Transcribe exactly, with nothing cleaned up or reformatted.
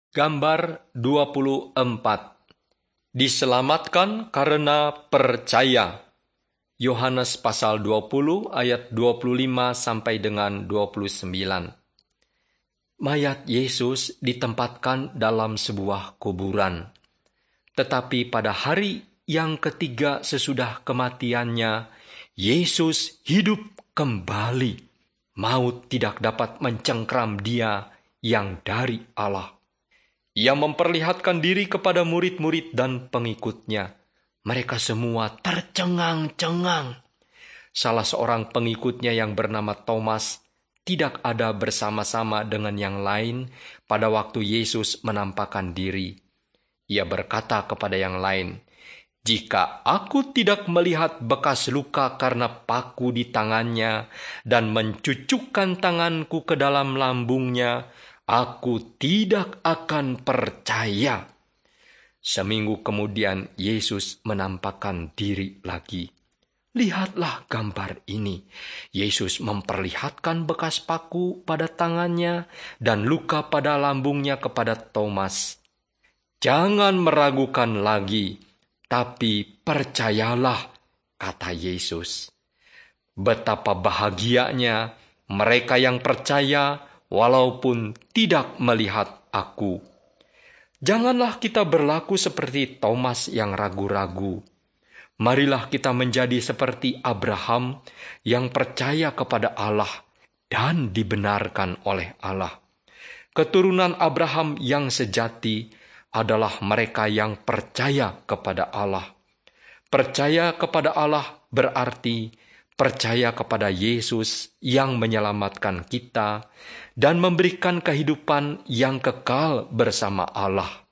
Gambar dua puluh empat. Diselamatkan karena percaya. Yohanes pasal dua puluh ayat dua puluh lima sampai dengan dua puluh sembilan. Mayat Yesus ditempatkan dalam sebuah kuburan. Tetapi pada hari yang ketiga sesudah kematiannya, Yesus hidup kembali. Maut tidak dapat mencengkram dia yang dari Allah. Ia memperlihatkan diri kepada murid-murid dan pengikutnya. Mereka semua tercengang-cengang. Salah seorang pengikutnya yang bernama Thomas tidak ada bersama-sama dengan yang lain pada waktu Yesus menampakkan diri. Ia berkata kepada yang lain, "Jika aku tidak melihat bekas luka karena paku di tangannya dan mencucukkan tanganku ke dalam lambungnya, aku tidak akan percaya." Seminggu kemudian Yesus menampakkan diri lagi. Lihatlah gambar ini. Yesus memperlihatkan bekas paku pada tangannya dan luka pada lambungnya kepada Thomas. "Jangan meragukan lagi, tapi percayalah," kata Yesus. Betapa bahagianya mereka yang percaya walaupun tidak melihat aku. Janganlah kita berlaku seperti Thomas yang ragu-ragu. Marilah kita menjadi seperti Abraham yang percaya kepada Allah dan dibenarkan oleh Allah. Keturunan Abraham yang sejati adalah mereka yang percaya kepada Allah. Percaya kepada Allah berarti percaya kepada Yesus yang menyelamatkan kita dan memberikan kehidupan yang kekal bersama Allah.